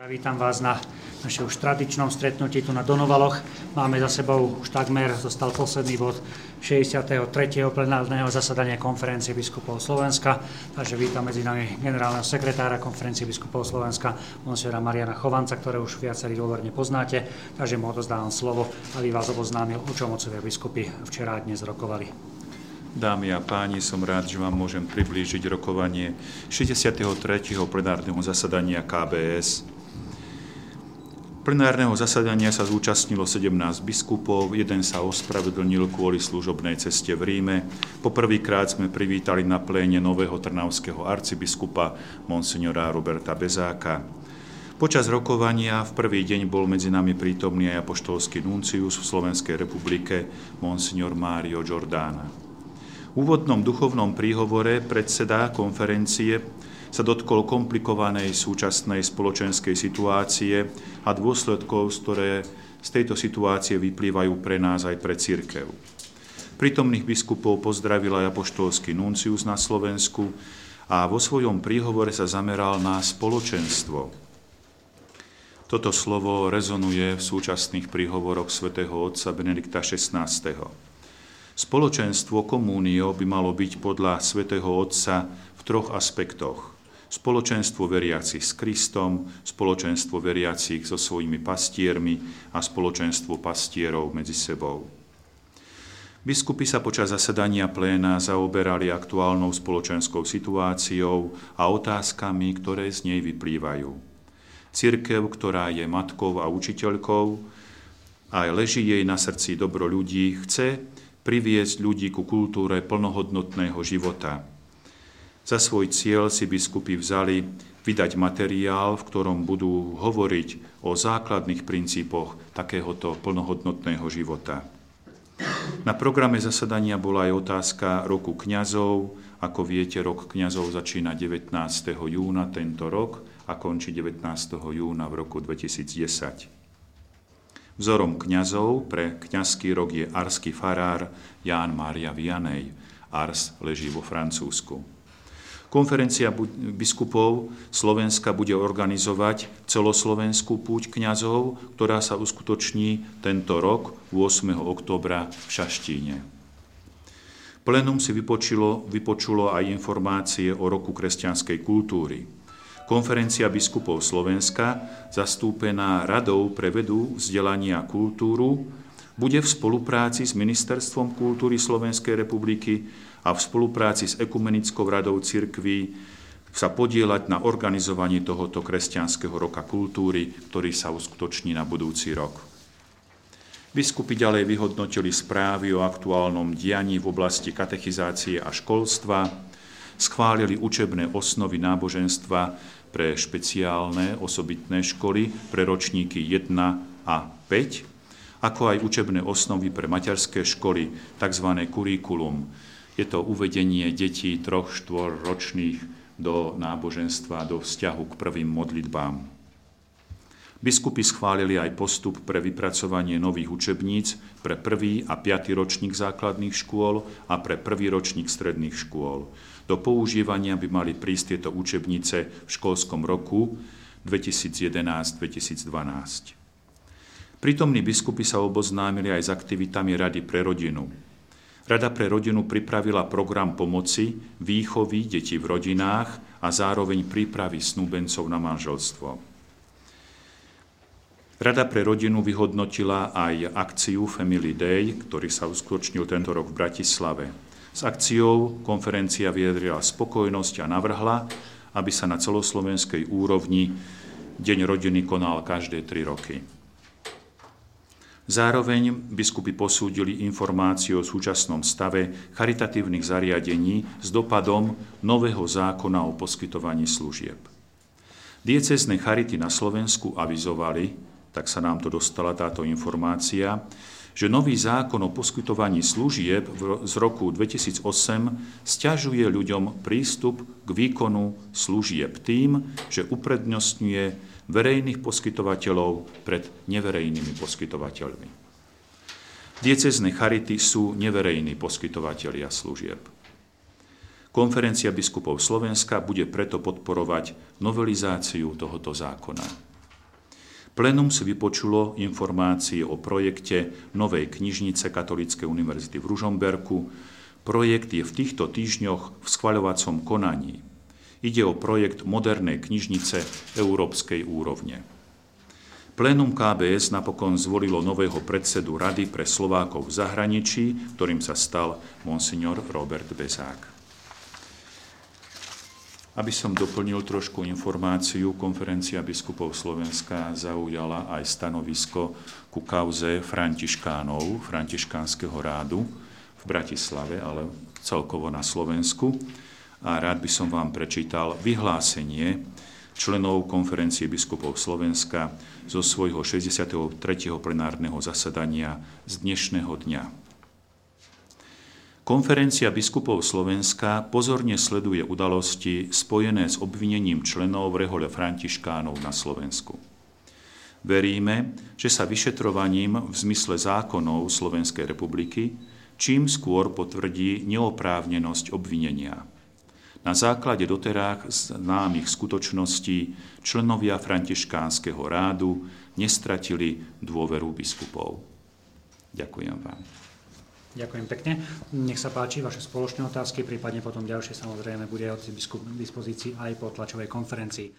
Vítam vás na našom už tradičnom stretnutí tu na Donovaloch. Máme za sebou už takmer, zostal posledný bod 63. plenárneho zasadania Konferencie biskupov Slovenska. Takže vítam medzi nami generálneho sekretára Konferencie biskupov Slovenska, monsignora Mariana Chovanca, ktoré už viacerí dôverne poznáte. Takže mu odozdávam slovo, aby vás oboznámil, o čom otcovia biskupy včera a dnes rokovali. Dámy a páni, som rád, že vám môžem priblížiť rokovanie 63. plenárneho zasadania KBS. Plenárneho zasadania sa zúčastnilo 17 biskupov, jeden sa ospravedlnil kvôli služobnej ceste v Ríme. Poprvýkrát sme privítali na pléne nového trnavského arcibiskupa monsignora Roberta Bezáka. Počas rokovania v prvý deň bol medzi nami prítomný aj apoštolský nuncius v Slovenskej republike monsignor Mário Giordana. V úvodnom duchovnom príhovore predseda konferencie sa dotkol komplikovanej súčasnej spoločenskej situácie a dôsledkov, ktoré z tejto situácie vyplývajú pre nás aj pre cirkev. Prítomných biskupov pozdravil aj apoštolský nuncius na Slovensku a vo svojom príhovore sa zameral na spoločenstvo. Toto slovo rezonuje v súčasných príhovoroch svätého otca Benedikta XVI. Spoločenstvo komúnio by malo byť podľa svätého otca v troch aspektoch. Spoločenstvo veriacich s Kristom, spoločenstvo veriacich so svojimi pastiermi a spoločenstvo pastierov medzi sebou. Biskupy sa počas zasadania pléna zaoberali aktuálnou spoločenskou situáciou a otázkami, ktoré z nej vyplývajú. Cirkev, ktorá je matkou a učiteľkou a leží jej na srdci dobro ľudí, chce priviesť ľudí ku kultúre plnohodnotného života. Za svoj cieľ si biskupy vzali vydať materiál, v ktorom budú hovoriť o základných princípoch takéhoto plnohodnotného života. Na programe zasadania bola aj otázka roku kňazov. Ako viete, rok kňazov začína 19. júna tento rok a končí 19. júna v roku 2010. Vzorom kňazov pre kňazský rok je arský farár Ján Mária Vianej. Ars leží vo Francúzsku. Konferencia biskupov Slovenska bude organizovať celoslovenskú púť kňazov, ktorá sa uskutoční tento rok 8. októbra v Šaštíne. Plénum si vypočulo aj informácie o roku kresťanskej kultúry. Konferencia biskupov Slovenska, zastúpená Radou pre vedu, vzdelanie a kultúru, bude v spolupráci s Ministerstvom kultúry Slovenskej republiky a v spolupráci s Ekumenickou radou cirkví sa podieľať na organizovaní tohoto kresťanského roka kultúry, ktorý sa uskutoční na budúci rok. Biskupy ďalej vyhodnotili správy o aktuálnom dianí v oblasti katechizácie a školstva, schválili učebné osnovy náboženstva pre špeciálne osobitné školy pre ročníky 1 a 5, ako aj učebné osnovy pre materské školy, tzv. Kurikulum. Je to uvedenie detí 3-4 ročných do náboženstva, do vzťahu k prvým modlitbám. Biskupy schválili aj postup pre vypracovanie nových učebníc pre 1. a 5. ročník základných škôl a pre 1. ročník stredných škôl. Do používania by mali prísť tieto učebnice v školskom roku 2011-2012. Prítomní biskupy sa oboznámili aj s aktivitami Rady pre rodinu. Rada pre rodinu pripravila program pomoci, výchovy detí v rodinách a zároveň prípravy snúbencov na manželstvo. Rada pre rodinu vyhodnotila aj akciu Family Day, ktorý sa uskutočnil tento rok v Bratislave. S akciou konferencia vyjadrila spokojnosť a navrhla, aby sa na celoslovenskej úrovni Deň rodiny konal každé 3 roky. Zároveň biskupy posúdili informáciu o súčasnom stave charitatívnych zariadení s dopadom nového zákona o poskytovaní služieb. Diecézne charity na Slovensku avizovali, tak sa nám to dostala táto informácia, že nový zákon o poskytovaní služieb z roku 2008 sťažuje ľuďom prístup k výkonu služieb tým, že uprednostňuje verejných poskytovateľov pred neverejnými poskytovateľmi. Diecézne charity sú neverejní poskytovatelia služieb. Konferencia biskupov Slovenska bude preto podporovať novelizáciu tohoto zákona. Plénum si vypočulo informácie o projekte novej knižnice Katolíckej univerzity v Ružomberku. Projekt je v týchto týždňoch v schvaľovacom konaní. Ide o projekt modernej knižnice európskej úrovne. Plénum KBS napokon zvolilo nového predsedu Rady pre Slovákov v zahraničí, ktorým sa stal monsignor Robert Bezák. Aby som doplnil trošku informáciu, Konferencia biskupov Slovenska zaujala aj stanovisko ku kauze františkánov, františkánskeho rádu v Bratislave, ale celkovo na Slovensku. A rád by som vám prečítal vyhlásenie členov Konferencie biskupov Slovenska zo svojho 63. plenárneho zasadania z dnešného dňa. Konferencia biskupov Slovenska pozorne sleduje udalosti spojené s obvinením členov v rehole františkánov na Slovensku. Veríme, že sa vyšetrovaním v zmysle zákonov Slovenskej republiky čím skôr potvrdí neoprávnenosť obvinenia. Na základe doteraz známych skutočností členovia františkánskeho rádu nestratili dôveru biskupov. Ďakujem vám. Ďakujem pekne. Nech sa páči vaše spoločné otázky, prípadne potom ďalšie samozrejme bude od dispozícii aj po tlačovej konferencii.